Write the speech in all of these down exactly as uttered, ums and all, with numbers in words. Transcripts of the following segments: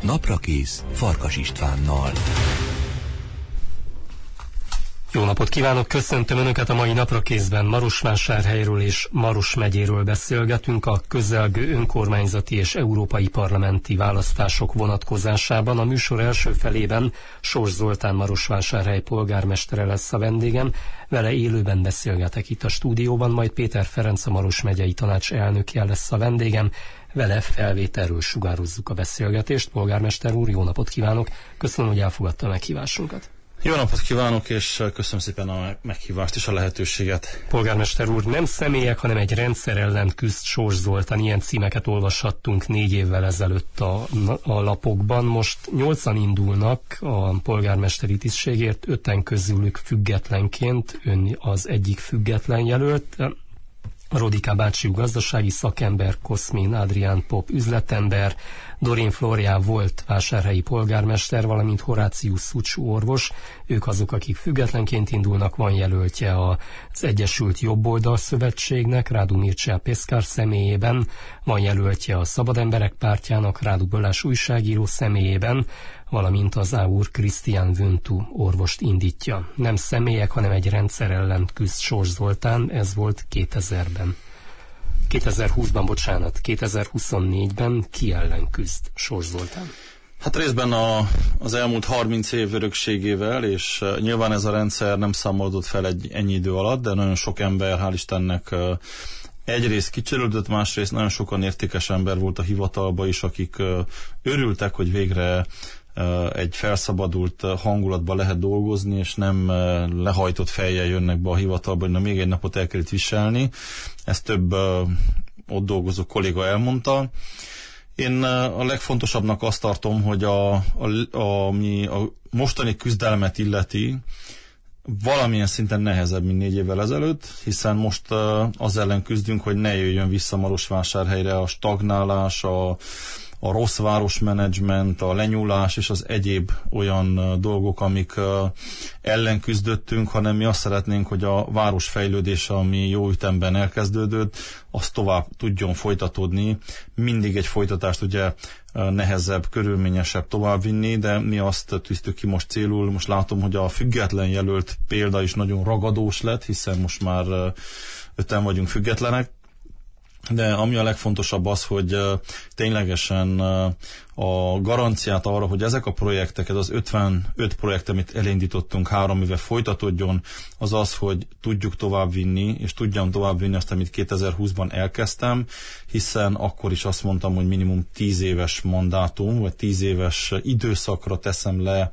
Naprakész Farkas Istvánnal. Jó napot kívánok, köszöntöm Önöket a mai Naprakészben. Marosvásárhelyről és Maros megyéről beszélgetünk a közelgő önkormányzati és európai parlamenti választások vonatkozásában. A műsor első felében Sors Zoltán Marosvásárhely polgármestere lesz a vendégem. Vele élőben beszélgetek itt a stúdióban, majd Péter Ferenc, a Maros megyei tanács elnökje lesz a vendégem. Vele felvételről sugározzuk a beszélgetést. Polgármester úr, jó napot kívánok! Köszönöm, hogy elfogadta a meghívásunkat. Jó napot kívánok, és köszönöm szépen a meghívást és a lehetőséget. Polgármester úr, nem személyek, hanem egy rendszer ellen küzd Sors Zoltán. Ilyen címeket olvashattunk négy évvel ezelőtt a, a lapokban. Most nyolcan indulnak a polgármesteri tisztségért, öten közülük függetlenként. Ön az egyik független jelölt. Rodika bácsi gazdasági szakember, Koszmin Adrián Pop üzletember, Dorin Flóriá volt vásárhelyi polgármester, valamint Horácius Szucsú orvos. Ők azok, akik függetlenként indulnak. Van jelöltje az Egyesült Jobboldal Szövetségnek, Rádu Mircea Pészkár személyében, van jelöltje a Szabad Emberek Pártjának, Rádu Bölás újságíró személyében, valamint az Áur Krisztián Vöntu orvost indítja. Nem személyek, hanem egy rendszer ellen küzd Sors Zoltán, ez volt kétezerben. kétezer-húszban, bocsánat, kétezer-huszonnégyben ki ellen küzd Sors Zoltán? Hát részben a, az elmúlt harminc év örökségével, és uh, nyilván ez a rendszer nem számolódott fel egy ennyi idő alatt, de nagyon sok ember, hál' Istennek, uh, egyrészt kicserődött, másrészt nagyon sokan értékes ember volt a hivatalba is, akik uh, örültek, hogy végre egy felszabadult hangulatba lehet dolgozni, és nem lehajtott fejjel jönnek be a hivatalba, hogy na még egy napot el kellett viselni. Ezt több ott dolgozó kolléga elmondta. Én a legfontosabbnak azt tartom, hogy a, a, a, mi a mostani küzdelmet illeti, valamilyen szinten nehezebb, mint négy évvel ezelőtt, hiszen most az ellen küzdünk, hogy ne jöjjön vissza Marosvásárhelyre a stagnálás, a a rossz városmenedzsment, a lenyúlás és az egyéb olyan dolgok, amik ellen küzdöttünk, hanem mi azt szeretnénk, hogy a város fejlődése, ami jó ütemben elkezdődött, az tovább tudjon folytatódni. Mindig egy folytatást ugye nehezebb, körülményesebb továbbvinni, de mi azt tűztük ki most célul. Most látom, hogy a független jelölt példa is nagyon ragadós lett, hiszen most már öten vagyunk függetlenek. De ami a legfontosabb az, hogy uh, ténylegesen uh, a garanciát arra, hogy ezek a projektek, ez az ötvenöt projekt, amit elindítottunk három éve folytatódjon, az az, hogy tudjuk továbbvinni, és tudjam továbbvinni azt, amit kétezer-húszban elkezdtem, hiszen akkor is azt mondtam, hogy minimum tíz éves mandátum, vagy tíz éves időszakra teszem le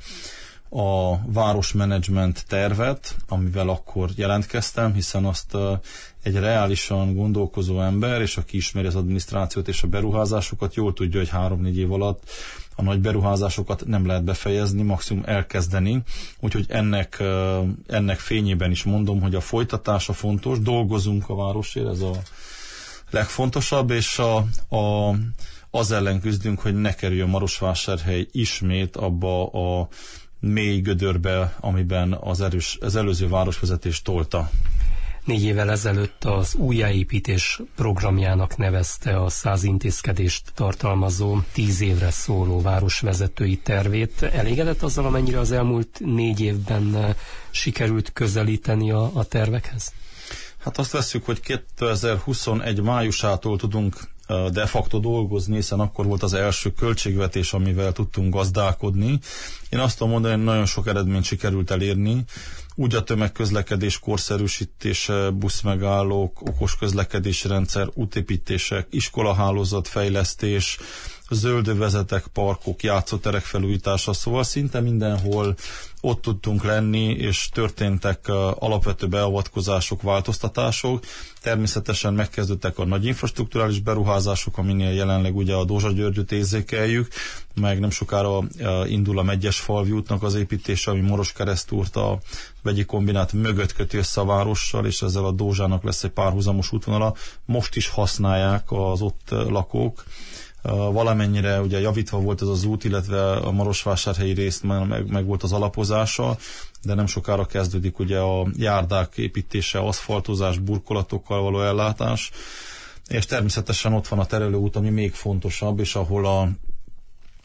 a városmenedzsment tervet, amivel akkor jelentkeztem, hiszen azt egy reálisan gondolkozó ember, és aki ismeri az adminisztrációt és a beruházásokat, jól tudja, hogy három-négy év alatt a nagy beruházásokat nem lehet befejezni, maximum elkezdeni. Úgyhogy ennek, ennek fényében is mondom, hogy a folytatása fontos, dolgozunk a városért, ez a legfontosabb, és a, a, az ellen küzdünk, hogy ne kerüljön Marosvásárhely ismét abba a mély gödörbe, amiben az, erős, az előző városvezetés tolta. Négy évvel ezelőtt az újjáépítés programjának nevezte a száz intézkedést tartalmazó tíz évre szóló városvezetői tervét. Elégedett azzal, amennyire az elmúlt négy évben sikerült közelíteni a, a tervekhez? Hát azt vesszük, hogy kétezer-huszonegy májusától tudunk de facto dolgozni, hiszen akkor volt az első költségvetés, amivel tudtunk gazdálkodni. Én azt tudom mondani, hogy nagyon sok eredményt sikerült elérni. Úgy a tömegközlekedés korszerűsítése, buszmegállók, okos közlekedési rendszer, útépítések, iskolahálózat fejlesztés, zöldövezetek, parkok, játszóterek felújítása, szóval szinte mindenhol ott tudtunk lenni, és történtek alapvető beavatkozások, változtatások. Természetesen megkezdődtek a nagy infrastrukturális beruházások, aminél jelenleg ugye a Dózsa Györgyöt érzékeljük, meg nem sokára indul a Megyesfalvi útnak az építése, ami Moros-Keresztúrt a vegyi kombinát mögött köti össze a várossal, és ezzel a Dózsának lesz egy párhuzamos útvonala. Most is használják az ott lakók. Valamennyire ugye javítva volt ez az út, illetve a marosvásárhelyi részt meg, meg volt az alapozása, de nem sokára kezdődik ugye a járdák építése, aszfaltozás, burkolatokkal való ellátás, és természetesen ott van a terelőút, ami még fontosabb, és ahol a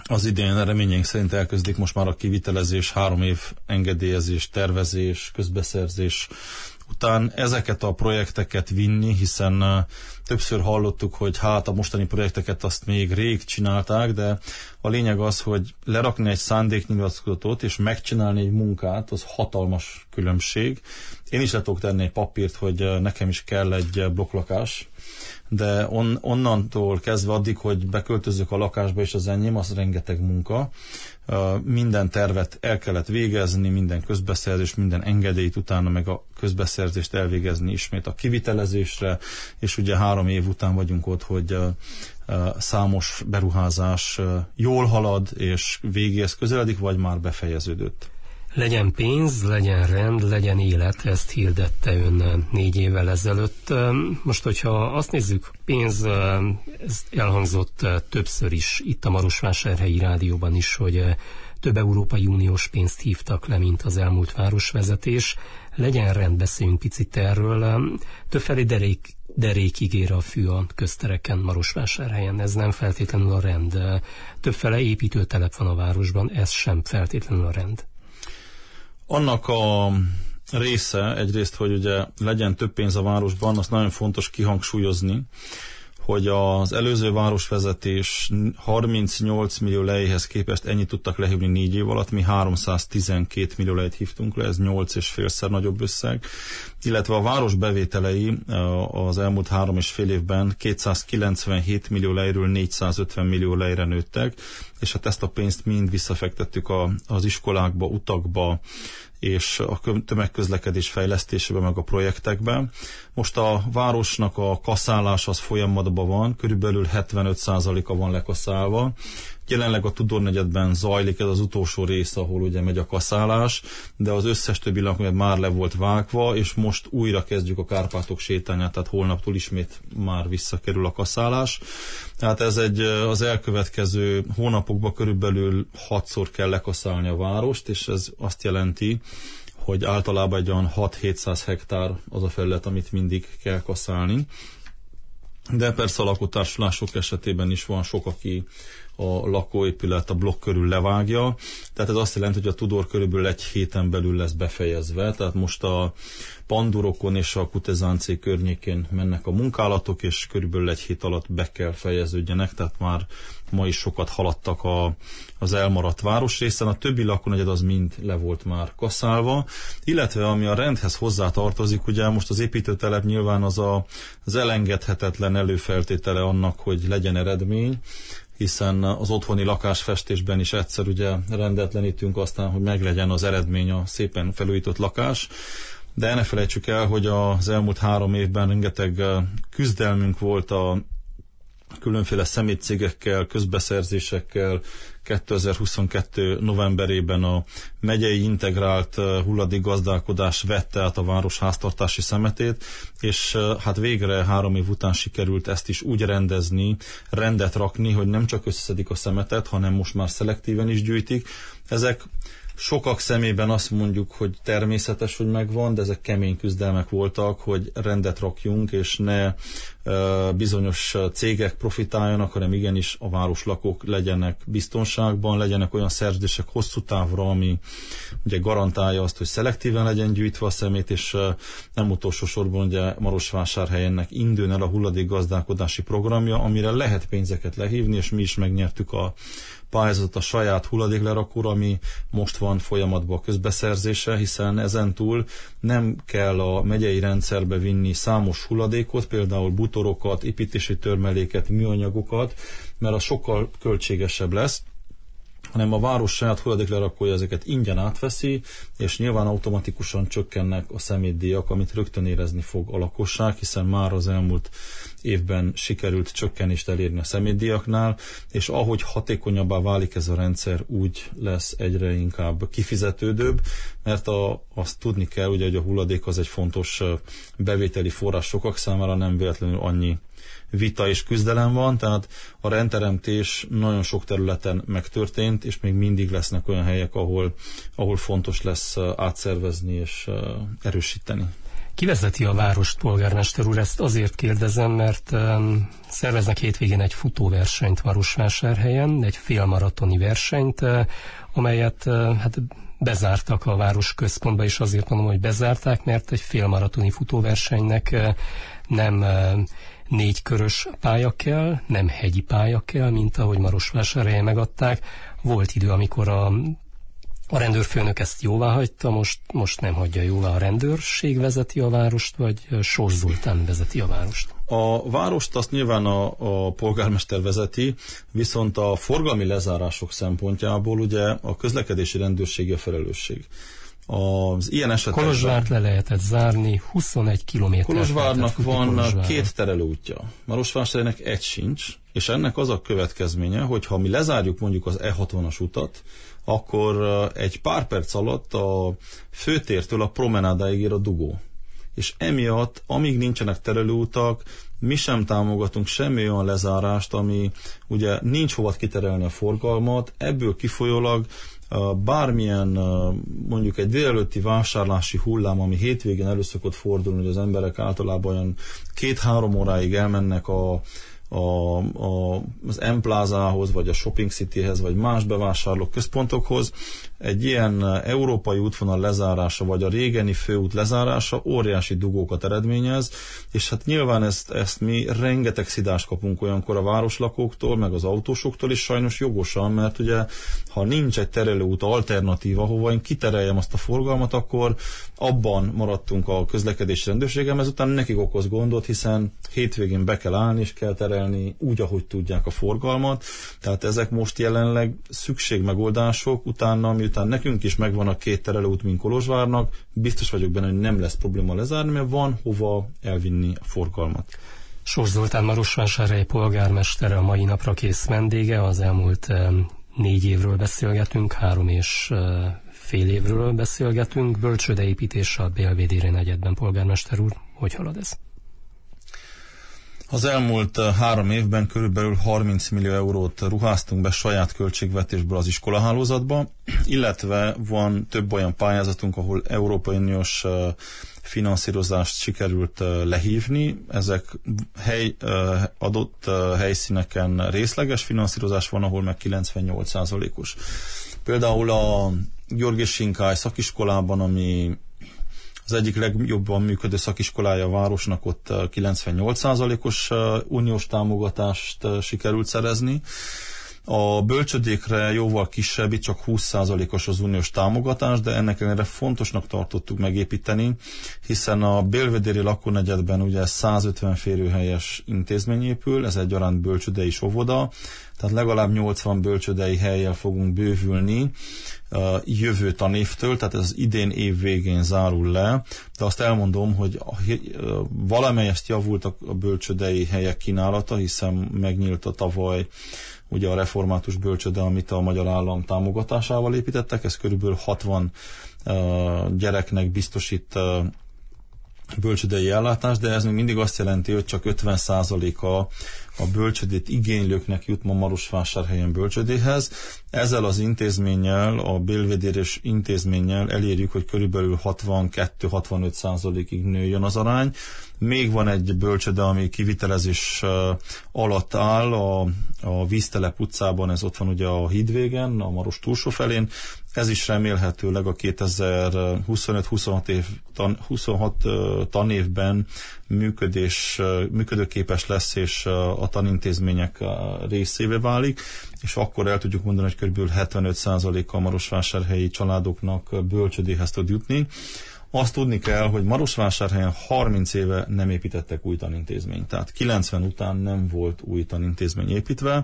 Az idén reményeink szerint elkezdik most már a kivitelezés, három év engedélyezés, tervezés, közbeszerzés után ezeket a projekteket vinni, hiszen uh, többször hallottuk, hogy hát a mostani projekteket azt még rég csinálták, de a lényeg az, hogy lerakni egy szándéknyilatkozatot és megcsinálni egy munkát, az hatalmas különbség. Én is le tudok tenni egy papírt, hogy uh, nekem is kell egy uh, blokklakás, de on, onnantól kezdve addig, hogy beköltözök a lakásba és az enyém, az rengeteg munka. Uh, minden tervet el kellett végezni, minden közbeszerzés, minden engedélyt, utána meg a közbeszerzést elvégezni ismét a kivitelezésre, és ugye három év után vagyunk ott, hogy uh, uh, számos beruházás uh, jól halad, és végéhez közeledik, vagy már befejeződött. Legyen pénz, legyen rend, legyen élet, ezt hirdette ön négy évvel ezelőtt. Most, hogyha azt nézzük, pénz, ez elhangzott többször is itt a Marosvásárhelyi Rádióban is, hogy több Európai Uniós pénzt hívtak le, mint az elmúlt városvezetés. Legyen rend, beszéljünk picit erről. Többfelé derék, derékig ér a fű a köztereken, Marosvásárhelyen. Ez nem feltétlenül a rend. Többfele építőtelep van a városban, ez sem feltétlenül a rend. Annak a része egyrészt, hogy ugye legyen több pénz a városban, azt nagyon fontos kihangsúlyozni, hogy az előző városvezetés harmincnyolc millió lejéhez képest ennyit tudtak lehívni négy év alatt, mi háromszáztizenkét millió lejét hívtunk le, ez nyolc és félszer nagyobb összeg, illetve a város bevételei az elmúlt három és fél évben kétszázkilencvenhét millió lejről négyszázötven millió lejre nőttek, és hát ezt a pénzt mind visszafektettük a, az iskolákba, utakba, és a tömegközlekedés fejlesztésébe, meg a projektekben. Most a városnak a kaszálás az folyamatban van, körülbelül hetvenöt százaléka van lekaszálva. Jelenleg a Tudornegyedben zajlik ez az utolsó rész, ahol ugye megy a kaszálás, de az összes többi lakónegyed már le volt vágva, és most újra kezdjük a Kárpátok sétányát, tehát holnaptól ismét már visszakerül a kaszálás. Tehát ez egy az elkövetkező hónapokban körülbelül hatszor kell lekaszálni a várost, és ez azt jelenti, hogy általában egy olyan hat-hétszáz hektár az a felület, amit mindig kell kaszálni. De persze a lakótársulások esetében is van sok, aki a lakóépület a blokk körül levágja, tehát ez azt jelenti, hogy a Tudor körülbelül egy héten belül lesz befejezve, tehát most a Pandurokon és a Kutezáncé környékén mennek a munkálatok, és körülbelül egy hét alatt be kell fejeződjenek, tehát már ma is sokat haladtak a, az elmaradt városrészen, a többi lakónegyed az mind le volt már kaszálva, illetve ami a rendhez hozzátartozik, ugye most az építőtelep nyilván az a, az elengedhetetlen előfeltétele annak, hogy legyen eredmény, hiszen az otthoni lakásfestésben is egyszer ugye rendetlenítünk aztán, hogy meglegyen az eredmény, a szépen felújított lakás. De ne felejtsük el, hogy az elmúlt három évben rengeteg küzdelmünk volt a különféle szemétcégekkel, közbeszerzésekkel. kétezer-huszonkettő novemberében a megyei integrált hulladékgazdálkodás vette át a város háztartási szemetét, és hát végre három év után sikerült ezt is úgy rendezni, rendet rakni, hogy nem csak összeszedik a szemetet, hanem most már szelektíven is gyűjtik. Ezek sokak szemében azt mondjuk, hogy természetes, hogy megvan, de ezek kemény küzdelmek voltak, hogy rendet rakjunk, és ne e, bizonyos cégek profitáljanak, hanem igenis a városlakók legyenek biztonságban, legyenek olyan szerződések hosszú távra, ami ugye garantálja azt, hogy szelektíven legyen gyűjtve a szemét, és e, nem utolsó sorban ugye Marosvásárhelyennek induljon el a hulladékgazdálkodási programja, amire lehet pénzeket lehívni, és mi is megnyertük a pályázatot a saját hulladéklerakóra, ami most van folyamatban a közbeszerzése, hiszen ezentúl nem kell a megyei rendszerbe vinni számos hulladékot, például butorokat, építési törmeléket, műanyagokat, mert az sokkal költségesebb lesz, hanem a város saját hulladéklerakója ezeket ingyen átveszi, és nyilván automatikusan csökkennek a szemétdíjak, amit rögtön érezni fog a lakosság, hiszen már az elmúlt évben sikerült csökkenést elérni a szemétdíjaknál, és ahogy hatékonyabbá válik ez a rendszer, úgy lesz egyre inkább kifizetődőbb, mert a, azt tudni kell, ugye, hogy a hulladék az egy fontos bevételi forrás sokak számára, nem véletlenül annyi vita és küzdelem van, tehát a rendteremtés nagyon sok területen megtörtént, és még mindig lesznek olyan helyek, ahol, ahol fontos lesz átszervezni és erősíteni. Ki vezeti a várost, polgármester úr? Ezt azért kérdezem, mert um, szerveznek hétvégén egy futóversenyt Marosvásárhelyen, egy félmaratoni versenyt, uh, amelyet uh, hát bezártak a város központba, és azért mondom, hogy bezárták, mert egy félmaratoni futóversenynek uh, nem uh, négy körös pálya kell, nem hegyi pálya kell, mint ahogy Marosvásárhelyen megadták. Volt idő, amikor a A rendőrfőnök ezt jóvá hagyta, most, most nem hagyja jóvá. A rendőrség vezeti a várost, vagy Sós Zoltán vezeti a várost? A várost azt nyilván a, a polgármester vezeti, viszont a forgalmi lezárások szempontjából ugye a közlekedési rendőrségi a felelősség. Az ilyen esetekben... Kolozsvárt le lehetett zárni, huszonegy kilométer. Kolozsvárnak van Kolozsvárra. két terelőútja. Marosvásárhelynek egy sincs, és ennek az a következménye, hogy ha mi lezárjuk mondjuk az E hatvanas utat, akkor egy pár perc alatt a főtértől a promenádáig ér a dugó. És emiatt, amíg nincsenek terelőutak, mi sem támogatunk semmi olyan lezárást, ami ugye nincs hova kiterelni a forgalmat, ebből kifolyólag bármilyen mondjuk egy délelőtti vásárlási hullám, ami hétvégén elő szokott fordulni, hogy az emberek általában olyan két-három óráig elmennek a A, a, az M-plázához, vagy a Shopping Cityhez, vagy más bevásárló központokhoz. Egy ilyen európai útvonal lezárása, vagy a régeni főút lezárása óriási dugókat eredményez, és hát nyilván ezt, ezt mi rengeteg szidást kapunk olyankor a városlakóktól, meg az autósoktól is sajnos jogosan, mert ugye ha nincs egy terelőút alternatíva, ahova én kitereljem azt a forgalmat, akkor abban maradtunk a közlekedési rendőrségem, ezután nekik okoz gondot, hiszen hétvégén be kell állni, és kell terelni úgy, ahogy tudják a forgalmat. Tehát ezek most jelenleg szükségmegoldások, utána, miután nekünk is megvan a két terelőút, mint Kolozsvárnak, biztos vagyok benne, hogy nem lesz probléma lezárni, mert van hova elvinni a forgalmat. Sós Zoltán Marosvásárhely polgármestere a mai napra kész vendége, az elmúlt négy évről beszélgetünk, három és fél évről beszélgetünk. Bölcsődeépítés a Belvédéri negyedben, polgármester úr. Hogy halad ez? Az elmúlt három évben körülbelül harminc millió eurót ruháztunk be saját költségvetésből az iskolahálózatba, illetve van több olyan pályázatunk, ahol Európai Uniós finanszírozást sikerült lehívni. Ezek hely, adott helyszíneken részleges finanszírozás van, ahol meg kilencvennyolc százalékos. Például a György Sinkály szakiskolában, ami az egyik legjobban működő szakiskolája a városnak, ott kilencvennyolc százalékos uniós támogatást sikerült szerezni. A bölcsödékre jóval kisebb, itt csak húsz százalékos az uniós támogatás, de ennek ellenére fontosnak tartottuk megépíteni, hiszen a Belvédéri lakónegyedben ugye százötven férőhelyes intézmény épül, ez egyaránt bölcsöde és óvoda, tehát legalább nyolcvan bölcsödei hellyel fogunk bővülni uh, jövő tanévtől, tehát ez az idén év végén zárul le, de azt elmondom, hogy uh, valamelyest javult a, a bölcsödei helyek kínálata, hiszen megnyílt a tavaly ugye a református bölcsöde, amit a magyar állam támogatásával építettek, ez körülbelül hatvan uh, gyereknek biztosít uh, bölcsödei ellátás, de ez még mindig azt jelenti, hogy csak ötven százaléka a bölcsödét igénylőknek jut ma Marosvásárhelyen bölcsödéhez. Ezzel az intézménnyel, a belvédéres intézménnyel elérjük, hogy körülbelül hatvankettő-hatvanöt százalékig nőjön az arány. Még van egy bölcsöde, ami kivitelezés alatt áll a, a Víztelep utcában, ez ott van ugye a hídvégen, a Maros túlsó felén. Ez is remélhetőleg a kétezer-huszonöt-huszonhat év, tan, huszonhat tanévben működés, működőképes lesz, és a tanintézmények részévé válik, és akkor el tudjuk mondani, hogy kb. hetvenöt százaléka a marosvásárhelyi családoknak bölcsödéhez tud jutni. Azt tudni kell, hogy Marosvásárhelyen harminc éve nem építettek új tanintézményt, tehát kilencven után nem volt új tanintézmény építve.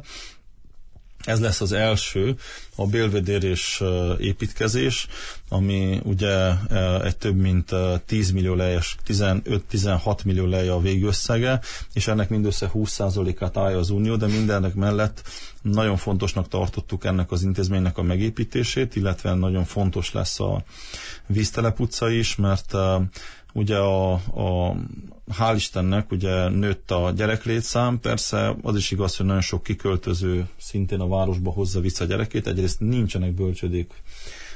Ez lesz az első, a belvédérés építkezés, ami ugye egy több mint tíz millió lejes, tizenöt-tizenhat millió leje a végösszege, és ennek mindössze húsz százalékát állja az Unió, de mindennek mellett nagyon fontosnak tartottuk ennek az intézménynek a megépítését, illetve nagyon fontos lesz a Víztelep utca is, mert ugye a, a hál' Istennek ugye nőtt a gyereklétszám, persze az is igaz, hogy nagyon sok kiköltöző szintén a városba hozza vissza a gyerekét, egyrészt nincsenek bölcsödék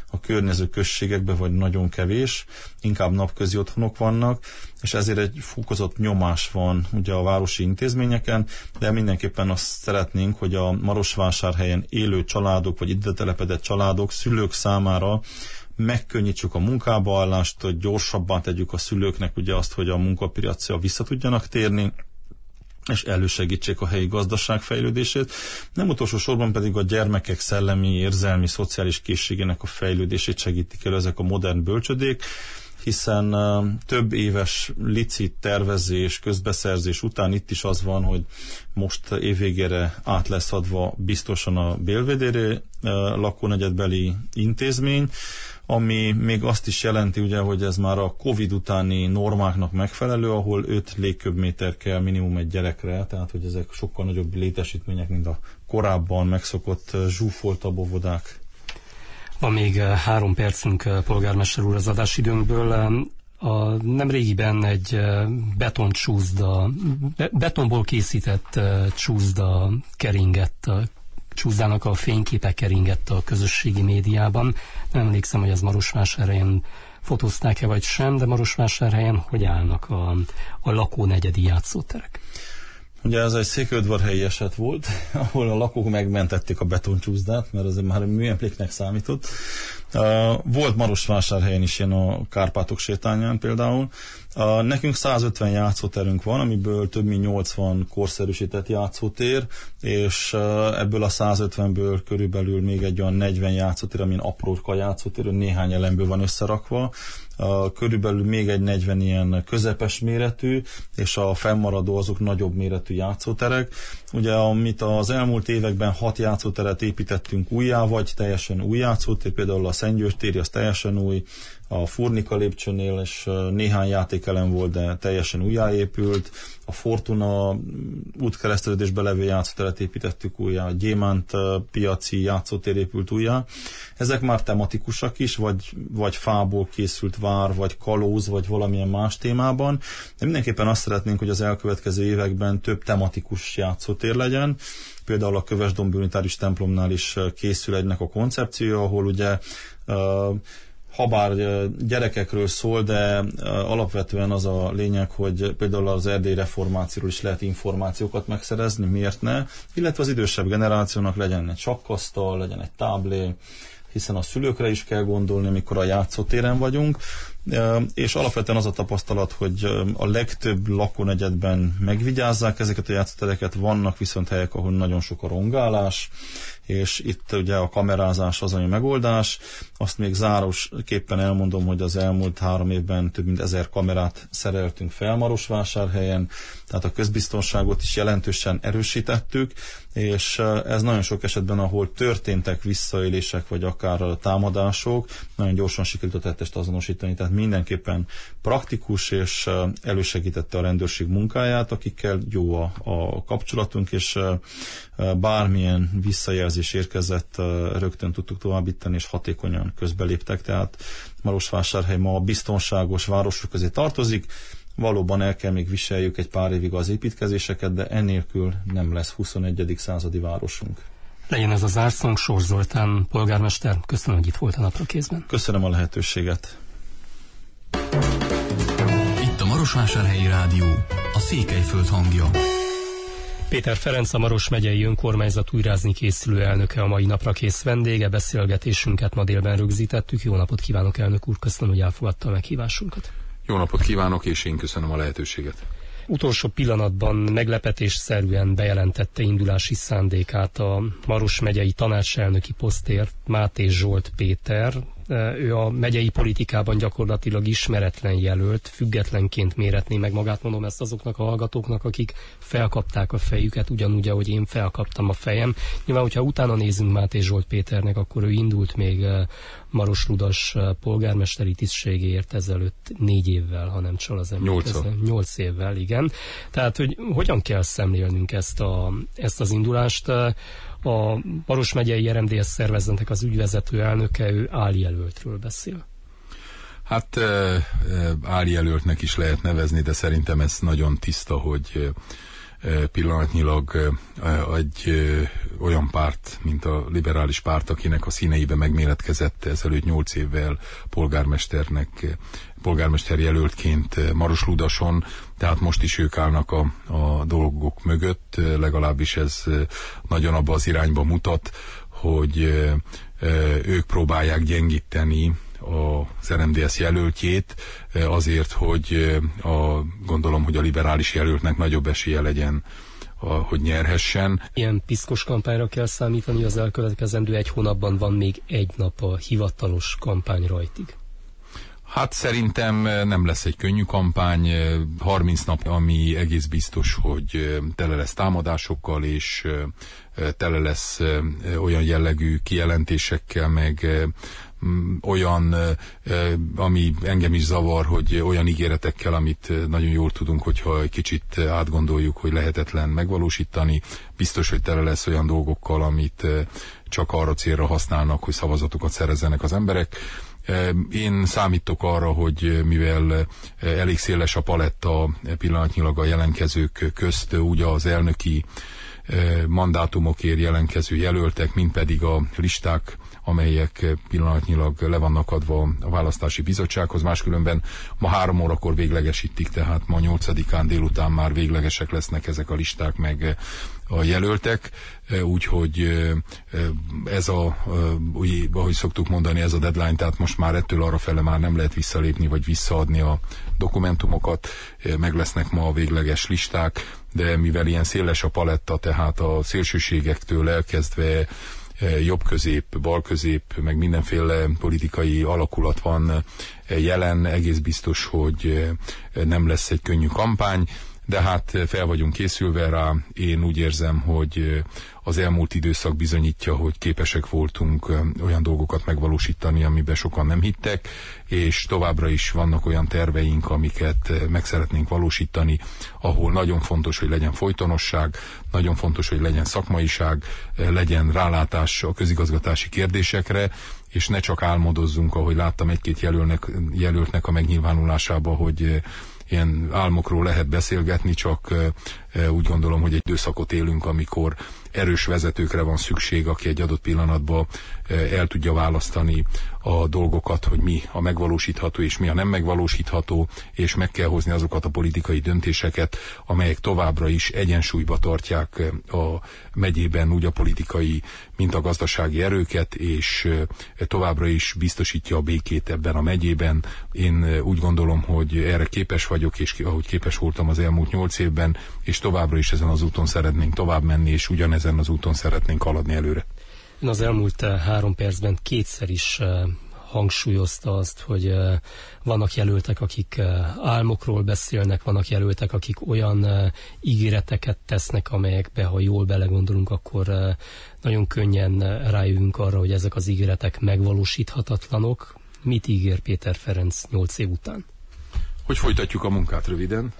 a környező községekben, vagy nagyon kevés, inkább napközi otthonok vannak, és ezért egy fokozott nyomás van ugye a városi intézményeken, de mindenképpen azt szeretnénk, hogy a Marosvásárhelyen élő családok, vagy ide telepedett családok, szülők számára megkönnyítsük a munkába állást, hogy gyorsabban tegyük a szülőknek ugye azt, hogy a munkapiacra vissza tudjanak térni, és elősegítsék a helyi gazdaság fejlődését. Nem utolsó sorban pedig a gyermekek szellemi, érzelmi, szociális készségének a fejlődését segítik el ezek a modern bölcsödék, hiszen uh, több éves licit tervezés, közbeszerzés után itt is az van, hogy most évvégére át lesz adva biztosan a Belvedere uh, lakónegyedbeli intézmény, ami még azt is jelenti, ugye, hogy ez már a Covid utáni normáknak megfelelő, ahol öt légköbméter kell minimum egy gyerekre, tehát hogy ezek sokkal nagyobb létesítmények, mint a korábban megszokott zsúfoltabb óvodák. Van még három percünk, polgármester úr, az adásidőnkből. A nemrégiben egy betoncsúszda, betonból készített csúszda keringett, a csúszdának a fényképe keringett a közösségi médiában. Nem emlékszem, hogy ez Marosvásárhelyen fotózták-e vagy sem, de Marosvásárhelyen hogy állnak a, a lakónegyedi játszóterek? Ugye ez egy székelyudvarhelyi eset volt, ahol a lakók megmentették a betoncsúszdát, mert ez már műemléknek számított. Volt Marosvásárhelyen is ilyen a Kárpátok sétányán például. Nekünk száz ötven játszóterünk van, amiből több mint nyolcvan korszerűsített játszótér, és ebből a száz ötvenből körülbelül még egy olyan negyven játszótér, amin apróka játszótér, néhány elemből van összerakva. Uh, körülbelül még egy negyven ilyen közepes méretű, és a fennmaradó azok nagyobb méretű játszóterek. Ugye, amit az elmúlt években hat játszóteret építettünk újjá, vagy teljesen új játszótér, például a Szent György téri, az teljesen új, a Furnika lépcsőnél és néhány játékelem volt, de teljesen újjáépült. A Fortuna útkereszteződésben levő játszóteret építettük újjá, a Gyémánt piaci játszótér épült újjá. Ezek már tematikusak is, vagy, vagy fából készült vár, vagy kalóz, vagy valamilyen más témában. De mindenképpen azt szeretnénk, hogy az elkövetkező években több tematikus játszótér legyen. Például a Kövesdomb unitárius templomnál is készül egynek a koncepciója, ahol ugye uh, habár gyerekekről szól, de alapvetően az a lényeg, hogy például az erdélyi reformációról is lehet információkat megszerezni, miért ne, illetve az idősebb generációnak legyen egy sakkasztal, legyen egy táblé, hiszen a szülőkre is kell gondolni, amikor a játszótéren vagyunk, és alapvetően az a tapasztalat, hogy a legtöbb lakónegyedben megvigyázzák ezeket a játszótereket, vannak viszont helyek, ahol nagyon sok a rongálás, és itt ugye a kamerázás az a megoldás. Azt még zárosképpen elmondom, hogy az elmúlt három évben több mint ezer kamerát szereltünk fel Marosvásárhelyen, tehát a közbiztonságot is jelentősen erősítettük, és ez nagyon sok esetben, ahol történtek visszaélések, vagy akár támadások, nagyon gyorsan sikerült a tettest azonosítani, tehát mindenképpen praktikus, és elősegítette a rendőrség munkáját, akikkel jó a, a kapcsolatunk, és bármilyen visszajelzés érkezett, rögtön tudtuk továbbítani, és hatékonyan közbeléptek, tehát Marosvásárhely ma a biztonságos városok közé tartozik. Valóban el kell még viseljük egy pár évig az építkezéseket, de ennélkül nem lesz huszonegyedik századi városunk. Legyen ez a zárszónk. Sors Zoltán polgármester, köszönöm, hogy itt volt a Naprakészben. Köszönöm a lehetőséget. Itt a Marosvásárhelyi Rádió, a Székelyföld hangja. Péter Ferenc, a Maros megyei önkormányzat újrázni készülő elnöke a mai Naprakész vendége. Beszélgetésünket ma délben rögzítettük. Jó napot kívánok, elnök úr, köszönöm, hogy elfogadta a meghívásunkat. Jó napot kívánok, és én köszönöm a lehetőséget. Utolsó pillanatban meglepetésszerűen bejelentette indulási szándékát a Maros megyei tanácselnöki posztért Máté Zsolt Péter. Ő a megyei politikában gyakorlatilag ismeretlen jelölt, függetlenként méretné meg magát, mondom ezt azoknak a hallgatóknak, akik felkapták a fejüket, ugyanúgy, ahogy én felkaptam a fejem. Nyilván, hogyha utána nézünk Máté Zsolt Péternek, akkor ő indult még Maros-Ludas polgármesteri tisztségéért ezelőtt négy évvel, ha nem csal az emlékezem. Nyolc évvel, igen. Tehát, hogy hogyan kell szemlélnünk ezt, a, ezt az indulást? A Maros megyei er em dé es szervezetnek az ügyvezető elnöke, ő áljelöltről beszél. Hát áljelöltnek is lehet nevezni, de szerintem ez nagyon tiszta, hogy pillanatnyilag egy olyan párt, mint a liberális párt, akinek a színeibe megméretkezett ezelőtt nyolc évvel polgármesternek, polgármester jelöltként Marosludason, tehát most is ők állnak a, a dolgok mögött, legalábbis ez nagyon abba az irányba mutat, hogy ők próbálják gyengíteni az er em dé es jelöltjét azért, hogy a, gondolom, hogy a liberális jelöltnek nagyobb esélye legyen, a, hogy nyerhessen. Ilyen piszkos kampányra kell számítani az elkövetkezendő egy hónapban, van még egy nap a hivatalos kampány rajtig. Hát szerintem nem lesz egy könnyű kampány, harminc nap, ami egész biztos, hogy tele lesz támadásokkal, és tele lesz olyan jellegű kijelentésekkel, meg olyan, ami engem is zavar, hogy olyan ígéretekkel, amit nagyon jól tudunk, hogyha egy kicsit átgondoljuk, hogy lehetetlen megvalósítani. Biztos, hogy tele lesz olyan dolgokkal, amit csak arra célra használnak, hogy szavazatokat szerezzenek az emberek. Én számítok arra, hogy mivel elég széles a paletta pillanatnyilag a jelentkezők közt, úgy az elnöki mandátumokért jelentkező jelöltek, mint pedig a listák, amelyek pillanatnyilag le vannak adva a választási bizottsághoz, máskülönben ma három órakor véglegesítik, tehát ma nyolcadikán délután már véglegesek lesznek ezek a listák meg a jelöltek, úgyhogy ez a, úgy, ahogy szoktuk mondani, ez a deadline, tehát most már ettől arrafele már nem lehet visszalépni, vagy visszaadni a dokumentumokat, meg lesznek ma a végleges listák, de mivel ilyen széles a paletta, tehát a szélsőségektől elkezdve jobb-közép, bal-közép, meg mindenféle politikai alakulat van jelen, egész biztos, hogy nem lesz egy könnyű kampány, de hát fel vagyunk készülve rá. Én úgy érzem, hogy az elmúlt időszak bizonyítja, hogy képesek voltunk olyan dolgokat megvalósítani, amiben sokan nem hittek, és továbbra is vannak olyan terveink, amiket meg szeretnénk valósítani, ahol nagyon fontos, hogy legyen folytonosság, nagyon fontos, hogy legyen szakmaiság, legyen rálátás a közigazgatási kérdésekre, és ne csak álmodozzunk, ahogy láttam egy-két jelölnek, jelöltnek a megnyilvánulásába, hogy ilyen álmokról lehet beszélgetni, csak úgy gondolom, hogy egy időszakot élünk, amikor erős vezetőkre van szükség, aki egy adott pillanatban el tudja választani a dolgokat, hogy mi a megvalósítható és mi a nem megvalósítható, és meg kell hozni azokat a politikai döntéseket, amelyek továbbra is egyensúlyba tartják a megyében úgy a politikai, mint a gazdasági erőket, és továbbra is biztosítja a békét ebben a megyében. Én úgy gondolom, hogy erre képes vagyok, és ahogy képes voltam az elmúlt nyolc évben, és továbbra is ezen az úton szeretnénk tovább menni, és ugyanezen az úton szeretnénk haladni előre. Ön az elmúlt három percben kétszer is hangsúlyozta azt, hogy vannak jelöltek, akik álmokról beszélnek, vannak jelöltek, akik olyan ígéreteket tesznek, amelyekbe, ha jól belegondolunk, akkor nagyon könnyen rájövünk arra, hogy ezek az ígéretek megvalósíthatatlanok. Mit ígér Péter Ferenc nyolc év után? Hogy folytatjuk a munkát röviden.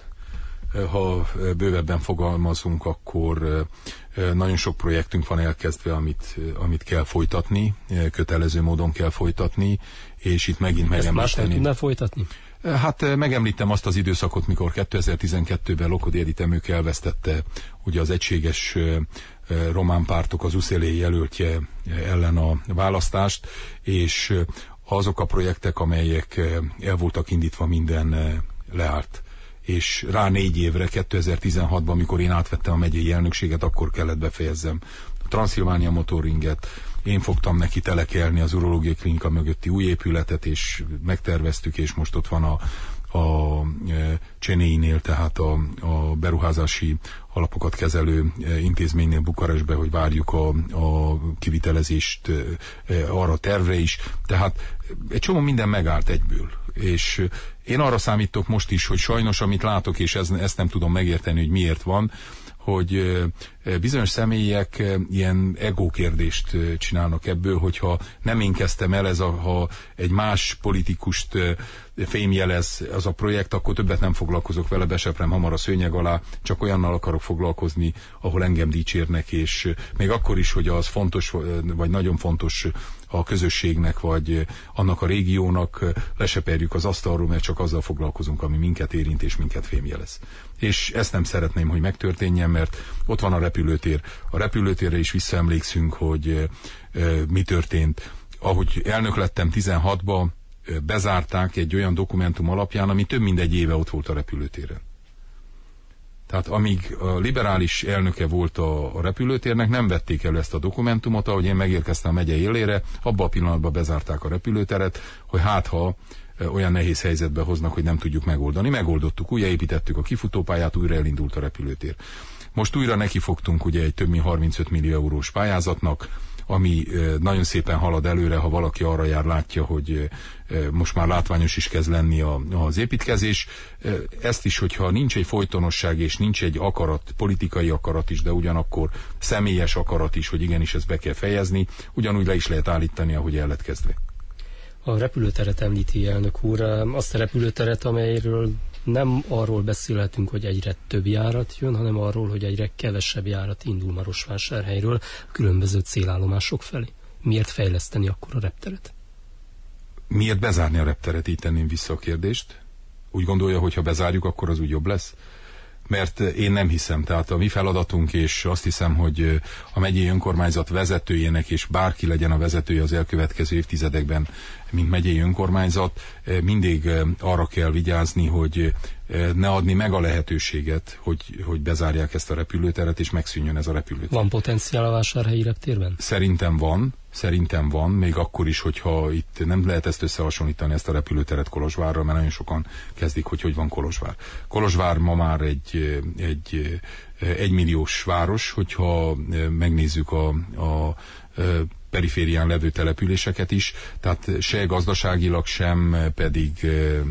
Ha bővebben fogalmazunk, akkor nagyon sok projektünk van elkezdve, amit, amit kell folytatni, kötelező módon kell folytatni, és itt megint megemlíteni... Ezt más nem tudná folytatni? Hát megemlítem azt az időszakot, mikor kétezer-tizenkettőben Lokodi Editemők elvesztette ugye az egységes román pártok az u es zé el jelöltje ellen a választást, és azok a projektek, amelyek el voltak indítva, minden leállt. És rá négy évre, kétezer-tizenhatban, amikor én átvettem a megyei elnökséget, akkor kellett befejezzem a Transzilvánia Motoringet. Én fogtam neki telekelni az urológiai klinika mögötti új épületet, és megterveztük, és most ott van a, a Csenéinél, tehát a, a beruházási alapokat kezelő intézménynél Bukarestbe, hogy várjuk a, a kivitelezést arra tervre is. Tehát egy csomó minden megállt egyből. És én arra számítok most is, hogy sajnos, amit látok, és ez, ezt nem tudom megérteni, hogy miért van, hogy bizonyos személyek ilyen ego kérdést csinálnak ebből, hogyha nem én kezdtem el, ez a, ha egy más politikust fémjelez az a projekt, akkor többet nem foglalkozok vele, beseprem hamar a szőnyeg alá, csak olyannal akarok foglalkozni, ahol engem dicsérnek, és még akkor is, hogy az fontos, vagy nagyon fontos a közösségnek, vagy annak a régiónak, leseperjük az asztalról, mert csak azzal foglalkozunk, ami minket érint és minket fémjelez. és ezt nem szeretném, hogy megtörténjen, mert ott van a repülőtér. A repülőtérre is visszaemlékszünk, hogy mi történt. Ahogy elnök lettem tizenhatban, bezárták egy olyan dokumentum alapján, ami több mint egy éve ott volt a repülőtéren. Tehát amíg a liberális elnöke volt a, a repülőtérnek, nem vették elő ezt a dokumentumot, ahogy én megérkeztem a megye élére, abban a pillanatban bezárták a repülőteret, hogy hát ha olyan nehéz helyzetbe hoznak, hogy nem tudjuk megoldani. Megoldottuk, újraépítettük a kifutópályát, újra elindult a repülőtér. Most újra nekifogtunk ugye egy több mint harmincöt millió eurós pályázatnak, ami nagyon szépen halad előre, ha valaki arra jár, látja, hogy most már látványos is kezd lenni az építkezés. Ezt is, hogyha nincs egy folytonosság és nincs egy akarat, politikai akarat is, de ugyanakkor személyes akarat is, hogy igenis ezt be kell fejezni, ugyanúgy le is lehet állítani, ahogy el lett kezdve. A repülőteret említi, elnök úr, azt a repülőteret, amelyről nem arról beszélhetünk, hogy egyre több járat jön, hanem arról, hogy egyre kevesebb járat indul Marosvásárhelyről a különböző célállomások felé. Miért fejleszteni akkor a repteret? Miért bezárni a repteret? Így tenném vissza a kérdést. Úgy gondolja, hogy ha bezárjuk, akkor az úgy jobb lesz? Mert én nem hiszem, tehát a mi feladatunk, és azt hiszem, hogy a megyei önkormányzat vezetőjének, és bárki legyen a vezetője az elkövetkező évtizedekben, mint megyei önkormányzat, mindig arra kell vigyázni, hogy ne adni meg a lehetőséget, hogy, hogy bezárják ezt a repülőteret, és megszűnjön ez a repülőtér. Van potenciál a vásárhelyi reptérben? Szerintem van, szerintem van, még akkor is, hogyha itt nem lehet ezt összehasonlítani, ezt a repülőteret Kolozsvárral, mert nagyon sokan kezdik, hogy hogy van Kolozsvár. Kolozsvár ma már egy, egy egymilliós város, hogyha megnézzük a, a periférián levő településeket is, tehát se gazdaságilag, sem pedig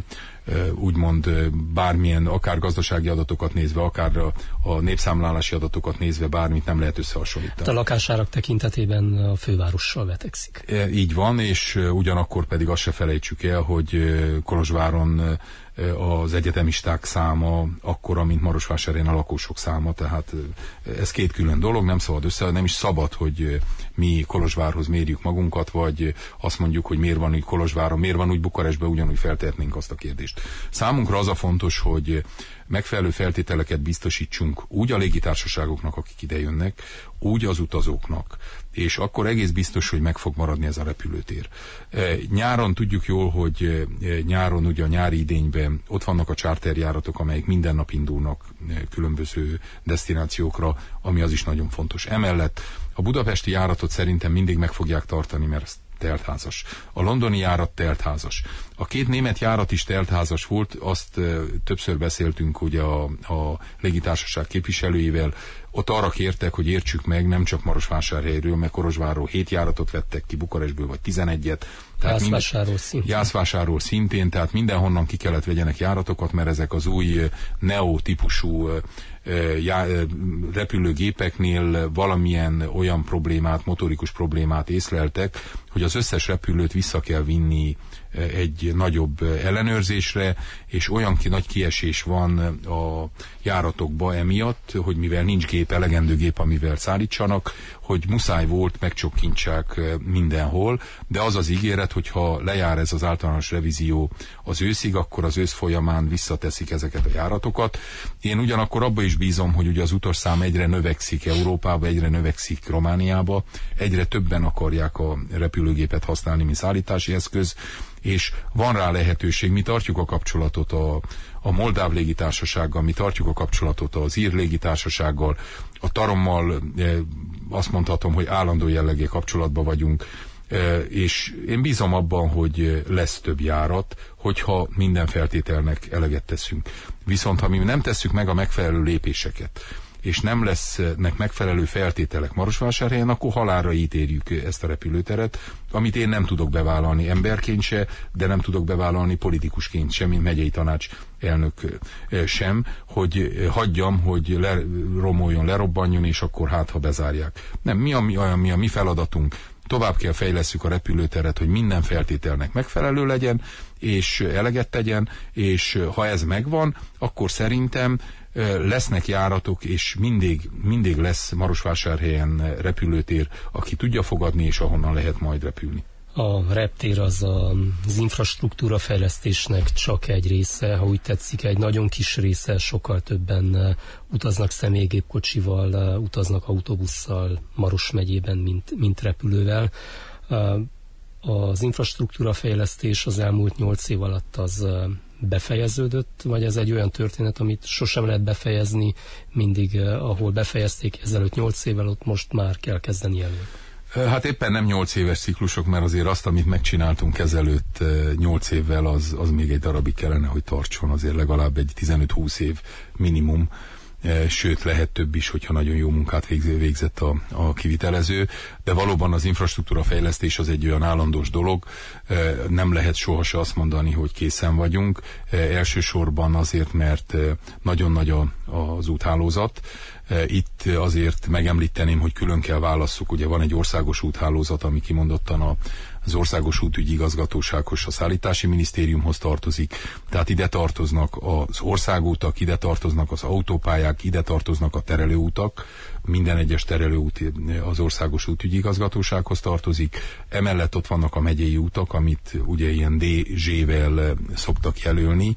úgymond bármilyen, akár gazdasági adatokat nézve, akár a, a népszámlálási adatokat nézve bármit nem lehet összehasonlítani. A lakásárak tekintetében a fővárossal vetekszik. E, így van, és ugyanakkor pedig azt se felejtsük el, hogy Kolozsváron az egyetemisták száma akkora, mint Marosvásárhelyen a lakosok száma, tehát ez két külön dolog, nem szabad össze, nem is szabad, hogy mi Kolozsvárhoz mérjük magunkat, vagy azt mondjuk, hogy miért van úgy Kolozsváron, miért van úgy Bukarestben, ugyanúgy feltehetnénk azt a kérdést. Számunkra az a fontos, hogy megfelelő feltételeket biztosítsunk úgy a légitársaságoknak, akik idejönnek, úgy az utazóknak, és akkor egész biztos, hogy meg fog maradni ez a repülőtér. Nyáron tudjuk jól, hogy nyáron ugye a nyári idényben ott vannak a charterjáratok, amelyek minden nap indulnak különböző desztinációkra, ami az is nagyon fontos. Emellett a budapesti járatot szerintem mindig meg fogják tartani, mert teltházas. A londoni járat teltházas. A két német járat is teltházas volt, azt e, többször beszéltünk ugye a, a légitársaság képviselőivel, ott arra kértek, hogy értsük meg, nem csak Marosvásárhelyről, meg Kolozsvárról hét járatot vettek ki, Bukarestből vagy tizenegyet. Jászvásárról szintén. Jászvásárról szintén, tehát mindenhonnan ki kellett vegyenek járatokat, mert ezek az új Neo típusú já, repülőgépeknél valamilyen olyan problémát, motorikus problémát észleltek, hogy az összes repülőt vissza kell vinni egy nagyobb ellenőrzésre, és olyan ki, nagy kiesés van a járatokba emiatt, hogy mivel nincs gép, elegendő gép, amivel szállítsanak, hogy muszáj volt megcsokkintsák mindenhol, de az az ígéret, hogyha lejár ez az általános revízió az őszig, akkor az ősz folyamán visszateszik ezeket a járatokat. Én ugyanakkor abba is bízom, hogy ugye az utasszám egyre növekszik Európába, egyre növekszik Romániába, egyre többen akarják a repülőgépet használni, mint szállítási eszköz, és van rá lehetőség, mi tartjuk a kapcsolatot a, a moldáv légitársasággal, mi tartjuk a kapcsolatot az ír légitársasággal, a Tarommal azt mondhatom, hogy állandó jellegű kapcsolatban vagyunk, és én bízom abban, hogy lesz több járat, hogyha minden feltételnek eleget teszünk. Viszont ha mi nem tesszük meg a megfelelő lépéseket, és nem lesznek megfelelő feltételek Marosvásárhelyen, akkor halálra ítérjük ezt a repülőteret, amit én nem tudok bevállalni emberként se, de nem tudok bevállalni politikusként sem, mint megyei tanács elnök sem, hogy hagyjam, hogy leromoljon, lerobbanjon, és akkor hát, ha bezárják. Nem, mi a mi, a, mi, a mi feladatunk? Tovább kell fejlesszük a repülőteret, hogy minden feltételnek megfelelő legyen, és eleget tegyen, és ha ez megvan, akkor szerintem lesznek járatok, és mindig, mindig lesz Marosvásárhelyen repülőtér, aki tudja fogadni, és ahonnan lehet majd repülni. A reptér az a, az infrastruktúra fejlesztésnek csak egy része, ha úgy tetszik, egy nagyon kis része, sokkal többen utaznak személygépkocsival, utaznak autóbusszal Maros megyében, mint, mint repülővel. Az infrastruktúra fejlesztés az elmúlt nyolc év alatt az befejeződött, vagy ez egy olyan történet, amit sosem lehet befejezni, mindig, ahol befejezték ezelőtt nyolc évvel, ott most már kell kezdeni elő. Hát éppen nem nyolc éves ciklusok, mert azért azt, amit megcsináltunk ezelőtt nyolc évvel, az, az még egy darabig kellene, hogy tartson, azért legalább egy tizenöt-húsz év minimum, sőt lehet több is, hogyha nagyon jó munkát végzett a, a kivitelező, de valóban az infrastruktúra fejlesztés az egy olyan állandós dolog, nem lehet sohasem azt mondani, hogy készen vagyunk, elsősorban azért, mert nagyon nagy az úthálózat. Itt azért megemlíteném, hogy külön kell válasszuk, ugye van egy országos úthálózat, ami kimondottan a az Országos Útügyi Igazgatósághoz, a Szállítási Minisztériumhoz tartozik, tehát ide tartoznak az országútak, ide tartoznak az autópályák, ide tartoznak a terelőútak, minden egyes terelőút az Országos Útügyi Igazgatósághoz tartozik, emellett ott vannak a megyei útak, amit ugye ilyen dé zsével szoktak jelölni,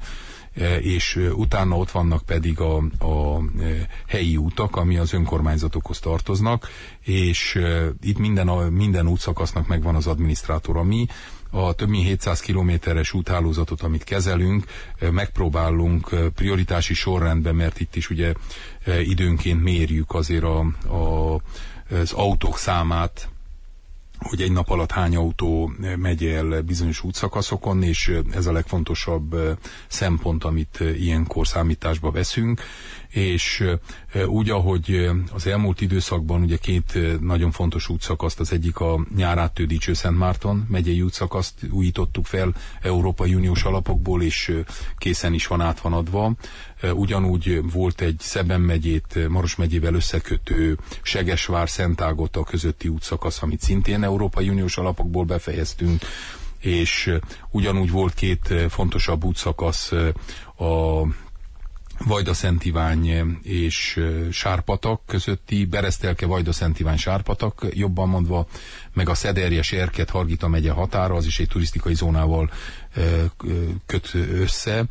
és utána ott vannak pedig a, a helyi útak, ami az önkormányzatokhoz tartoznak, és itt minden, a, minden útszakasznak megvan az adminisztrátora. Mi a több mint hétszáz kilométeres úthálózatot, amit kezelünk, megpróbálunk prioritási sorrendben, mert itt is ugye időnként mérjük azért a, a, az autók számát, hogy egy nap alatt hány autó megy el bizonyos útszakaszokon, és ez a legfontosabb szempont, amit ilyenkor számításba veszünk, és úgy, ahogy az elmúlt időszakban ugye két nagyon fontos útszakaszt, az egyik a Nyáráttő Dicsőszentmárton megyei útszakaszt újítottuk fel Európai Uniós alapokból, és készen is van, át van adva. Ugyanúgy volt egy Szeben megyét Maros megyével összekötő Segesvár-Szentágota közötti útszakasz, amit szintén Európai Uniós alapokból befejeztünk, és ugyanúgy volt két fontosabb útszakasz, a Vajda-Szentivány és Sárpatak közötti, Beresztelke, Vajda-Szentivány, Sárpatak, jobban mondva, meg a Szederjes-Erket, Hargita megye határa, az is egy turisztikai zónával köt össze,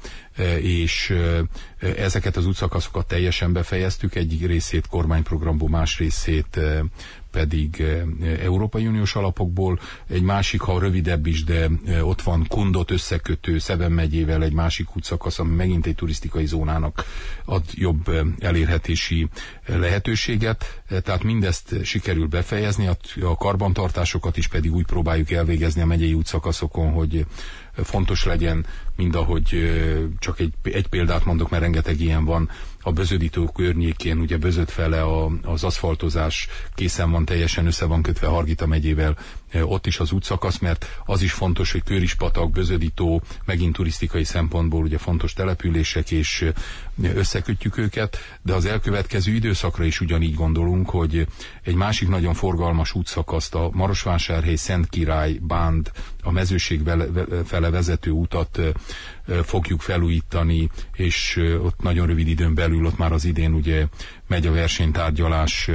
és ezeket az útszakaszokat teljesen befejeztük, egyik részét kormányprogramból, más részét pedig Európai Uniós alapokból, egy másik, ha rövidebb is, de ott van Kundot összekötő Szeben megyével egy másik útszakasz, ami megint egy turisztikai zónának ad jobb elérhetési lehetőséget, tehát mindezt sikerül befejezni, a karbantartásokat is pedig úgy próbáljuk elvégezni a megyei útszakaszokon, hogy fontos legyen, mind ahogy csak egy, egy példát mondok, mert rengeteg ilyen van, a Bözödító környékén, ugye Bözöd fele a, az aszfaltozás készen van, teljesen össze van kötve Hargita megyével, ott is az útszakasz, mert az is fontos, hogy Körispatak, Bözödító, megint turisztikai szempontból ugye fontos települések, és összekötjük őket, de az elkövetkező időszakra is ugyanígy gondolunk, hogy egy másik nagyon forgalmas útszakaszt, a Marosvásárhely, Szentkirály, Bánd, a Mezőség fele vezető utat fogjuk felújítani, és ott nagyon rövid időn belül, ott már az idén ugye megy a versenytárgyalás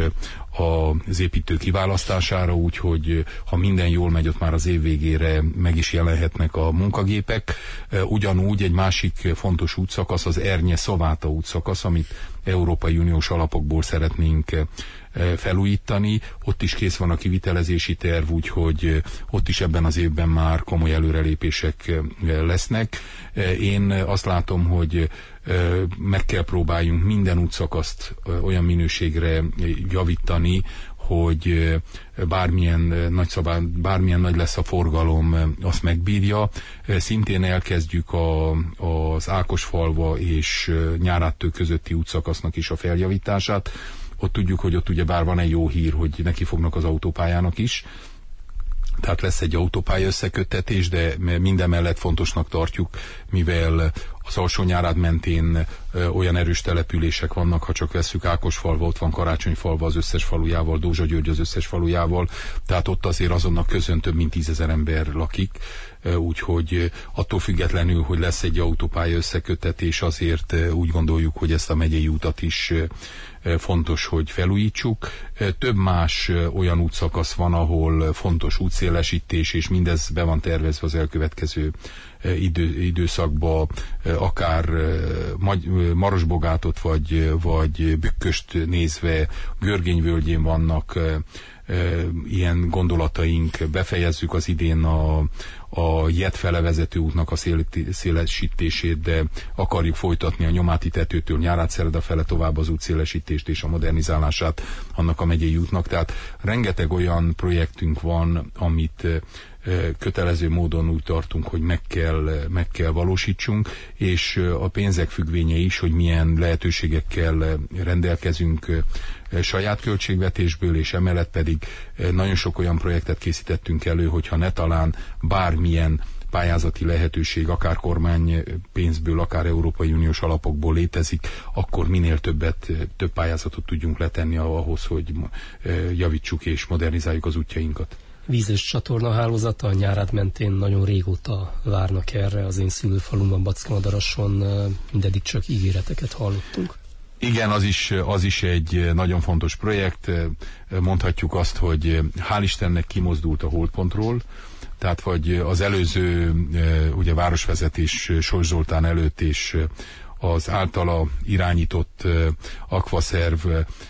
az építő kiválasztására, úgyhogy ha minden jól megy, ott már az év végére meg is jelenhetnek a munkagépek. Ugyanúgy egy másik fontos útszakasz az Ernye-Szaváta útszakasz, amit Európai Uniós alapokból szeretnénk felújítani. Ott is kész van a kivitelezési terv, úgyhogy ott is ebben az évben már komoly előrelépések lesznek. Én azt látom, hogy meg kell próbáljunk minden útszakaszt olyan minőségre javítani, hogy bármilyen nagy szabály, bármilyen nagy lesz a forgalom, azt megbírja. Szintén elkezdjük a, az Ákosfalva és Nyáráttő közötti útszakasznak is a feljavítását. Ott tudjuk, hogy ott ugye bár van egy jó hír, hogy neki fognak az autópályának is, tehát lesz egy autópálya összeköttetés, de minden mellett fontosnak tartjuk, mivel az Alsó-Nyárád mentén olyan erős települések vannak, ha csak vesszük Ákosfalva, ott van Karácsonyfalva az összes falujával, Dózsa-György az összes falujával, tehát ott azért azonnak közön több mint tízezer ember lakik, úgyhogy attól függetlenül, hogy lesz egy autópálya összeköttetés, azért úgy gondoljuk, hogy ezt a megyei utat is fontos, hogy felújítsuk. Több más olyan útszakasz van, ahol fontos útszélesítés, és mindez be van tervezve az elkövetkező idő, időszakba, akár Marosbogátot vagy, vagy Bükköst nézve, Görgényvölgyén vannak ilyen gondolataink, befejezzük az idén a, a Jet fele vezető útnak a szélesítését, de akarjuk folytatni a Nyomáti tetőtől Nyárádszereda fele tovább az útszélesítést és a modernizálását annak a megyei útnak. Tehát rengeteg olyan projektünk van, amit kötelező módon úgy tartunk, hogy meg kell, meg kell valósítsunk, és a pénzek függvénye is, hogy milyen lehetőségekkel rendelkezünk saját költségvetésből, és emellett pedig nagyon sok olyan projektet készítettünk elő, hogyha ne talán bármilyen pályázati lehetőség, akár kormánypénzből, akár Európai Uniós alapokból létezik, akkor minél többet, több pályázatot tudjunk letenni ahhoz, hogy javítsuk és modernizáljuk az útjainkat. Víz- és csatornahálózata a Nyárád mentén nagyon régóta várnak erre. Az én szülőfalumban, Backamadaroson mindeddig csak ígéreteket hallottunk. Igen, az is, az is egy nagyon fontos projekt. Mondhatjuk azt, hogy hál' Istennek kimozdult a holdpontról, tehát vagy az előző ugye városvezetés Sors Zoltán előtt és az általa irányított akvaszerv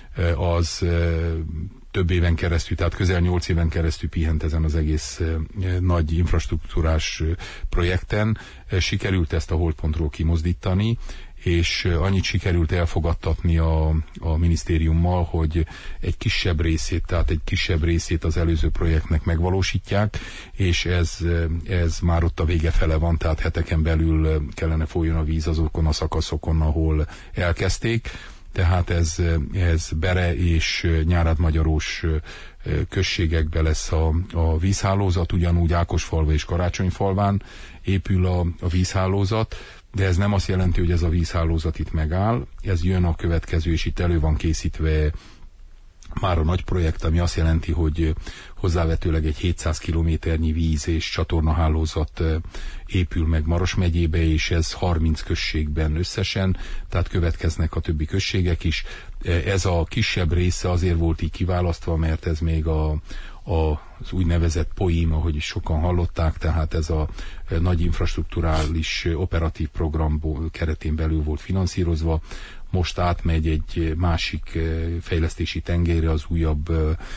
az több éven keresztül, tehát közel nyolc éven keresztül pihent ezen az egész nagy infrastruktúrás projekten. Sikerült ezt a holdpontról kimozdítani, és annyit sikerült elfogadtatni a, a minisztériummal, hogy egy kisebb részét, tehát egy kisebb részét az előző projektnek megvalósítják, és ez, ez már ott a vége fele van, tehát heteken belül kellene folyjon a víz azokon a szakaszokon, ahol elkezdték. Tehát ez, ez Bere és Nyárádmagyaros községekbe lesz a, a vízhálózat, ugyanúgy Ákosfalva és Karácsonyfalván épül a, a vízhálózat, de ez nem azt jelenti, hogy ez a vízhálózat itt megáll, ez jön a következő, és itt elő van készítve már a nagy projekt, ami azt jelenti, hogy hozzávetőleg egy hétszáz kilométernyi víz- és csatornahálózat épül meg Maros megyébe, és ez harminc községben összesen, tehát következnek a többi községek is. Ez a kisebb része azért volt így kiválasztva, mert ez még a, a, az úgynevezett poím, ahogy is sokan hallották, tehát ez a nagy infrastrukturális operatív program keretén belül volt finanszírozva. Most átmegy egy másik fejlesztési tengelyre, az újabb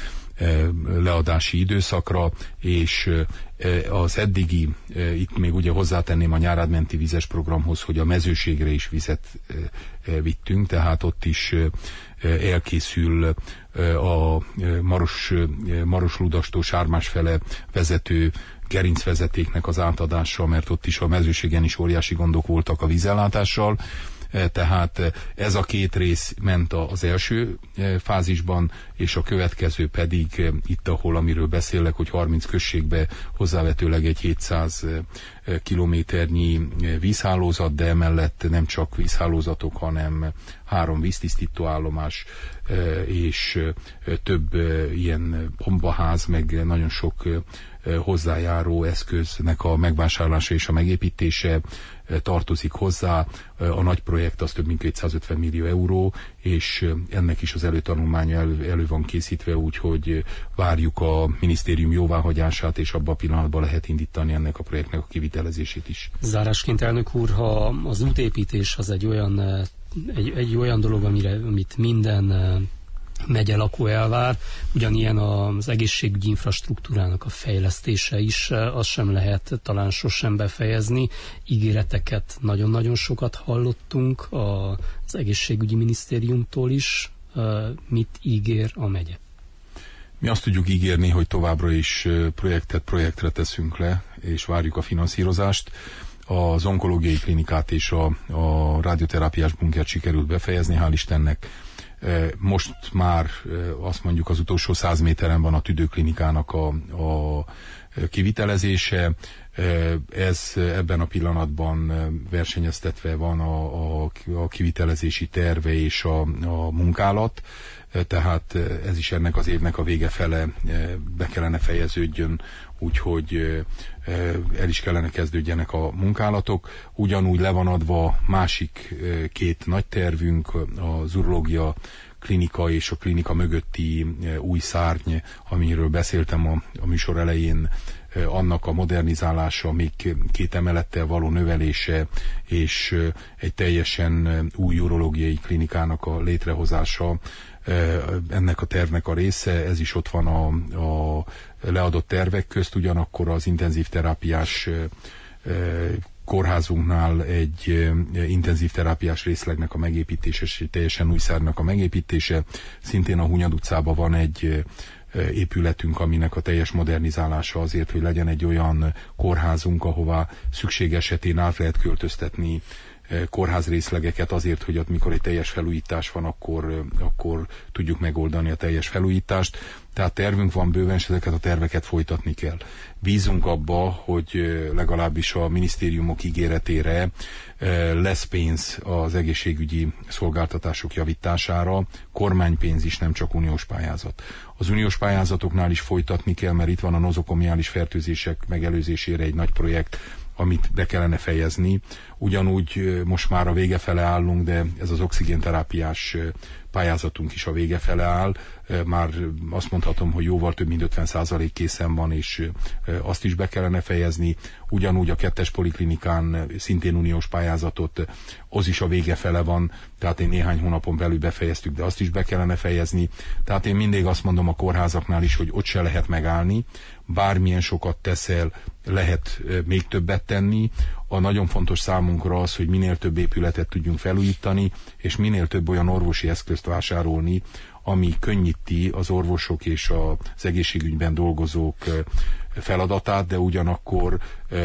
leadási időszakra, és az eddigi, itt még ugye hozzátenném a Nyárádmenti vizes programhoz, hogy a mezőségre is vizet vittünk, tehát ott is elkészül a Maros, Maros-Ludastól Sármás fele vezető gerincvezetéknek az átadása, mert ott is a mezőségen is óriási gondok voltak a vízellátással. Tehát ez a két rész ment az első fázisban, és a következő pedig itt, ahol amiről beszélek, hogy harminc községbe hozzávetőleg egy hétszáz kilométernyi vízhálózat, de emellett nem csak vízhálózatok, hanem három víztisztító állomás és több ilyen bombaház, meg nagyon sok hozzájáró eszköznek a megvásárlása és a megépítése tartozik hozzá. A nagy projekt az több mint kétszázötven millió euró, és ennek is az előtanulmánya elő, elő van készítve, úgyhogy várjuk a minisztérium jóváhagyását, és abban a pillanatban lehet indítani ennek a projektnek a kivitelezését is. Zárásként, elnök úr, ha az útépítés az egy olyan, egy, egy olyan dolog, amire, amit minden megye lakó elvár, ugyanilyen az egészségügyi infrastruktúrának a fejlesztése is, azt sem lehet talán sosem befejezni. Ígéreteket nagyon-nagyon sokat hallottunk az egészségügyi minisztériumtól is. Mit ígér a megye? Mi azt tudjuk ígérni, hogy továbbra is projektet projektre teszünk le, és várjuk a finanszírozást. Az onkológiai klinikát és a, a radioterápiás bunkert sikerült befejezni, hál' Istennek. Most már azt mondjuk az utolsó száz méteren van a tüdőklinikának a, a kivitelezése. Ez ebben a pillanatban versenyeztetve van a, a, a kivitelezési terve és a, a munkálat, tehát ez is ennek az évnek a vége fele be kellene fejeződjön, úgyhogy el is kellene kezdődjenek a munkálatok. Ugyanúgy le van adva másik két nagy tervünk, az urológia klinika és a klinika mögötti új szárny, amiről beszéltem a, a műsor elején, annak a modernizálása, még két emelettel való növelése, és egy teljesen új urológiai klinikának a létrehozása, ennek a tervnek a része, ez is ott van a, a leadott tervek közt, ugyanakkor az intenzív terápiás kórházunknál egy intenzív terápiás részlegnek a megépítése, és egy teljesen új szárnak a megépítése. Szintén a Hunyad utcában van egy épületünk, aminek a teljes modernizálása azért, hogy legyen egy olyan kórházunk, ahová szükség esetén át lehet költöztetni kórházrészlegeket azért, hogy ott mikor egy teljes felújítás van, akkor, akkor tudjuk megoldani a teljes felújítást. Tehát tervünk van bőven, és ezeket a terveket folytatni kell. Bízunk abba, hogy legalábbis a minisztériumok ígéretére lesz pénz az egészségügyi szolgáltatások javítására, kormánypénz is, nem csak uniós pályázat. Az uniós pályázatoknál is folytatni kell, mert itt van a nozokomiális fertőzések megelőzésére egy nagy projekt, amit be kellene fejezni. Ugyanúgy most már a vége fele állunk, de ez az oxigénterápiás pályázatunk is a vége fele áll. Már azt mondhatom, hogy jóval több mint ötven százalék készen van, és azt is be kellene fejezni. Ugyanúgy a kettes poliklinikán szintén uniós pályázatot, az is a vége fele van, tehát én néhány hónapon belül befejeztük, de azt is be kellene fejezni. Tehát én mindig azt mondom a kórházaknál is, hogy ott se lehet megállni, bármilyen sokat teszel, lehet még többet tenni. A nagyon fontos számunkra az, hogy minél több épületet tudjunk felújítani, és minél több olyan orvosi eszközt vásárolni, ami könnyíti az orvosok és az egészségügyben dolgozók feladatát, de ugyanakkor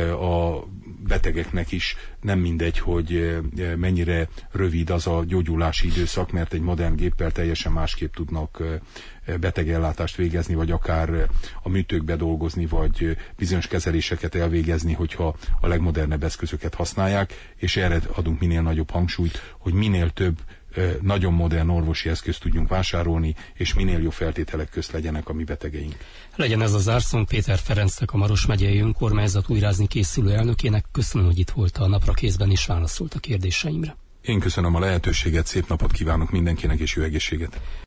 a betegeknek is nem mindegy, hogy mennyire rövid az a gyógyulási időszak, mert egy modern géppel teljesen másképp tudnak betegellátást végezni, vagy akár a műtőkbe dolgozni, vagy bizonyos kezeléseket elvégezni, hogyha a legmodernebb eszközöket használják, és erre adunk minél nagyobb hangsúlyt, hogy minél több nagyon modern orvosi eszközt tudjunk vásárolni, és minél jobb feltételek közt legyenek a mi betegeink. Legyen ez a zárszón. Péter Ferencnek, a Maros megyei önkormányzat újrázni készülő elnökének. Köszönöm, hogy itt volt a Napra Kézben, és válaszolt a kérdéseimre. Én köszönöm a lehetőséget, szép napot kívánok mindenkinek, és jó egészséget!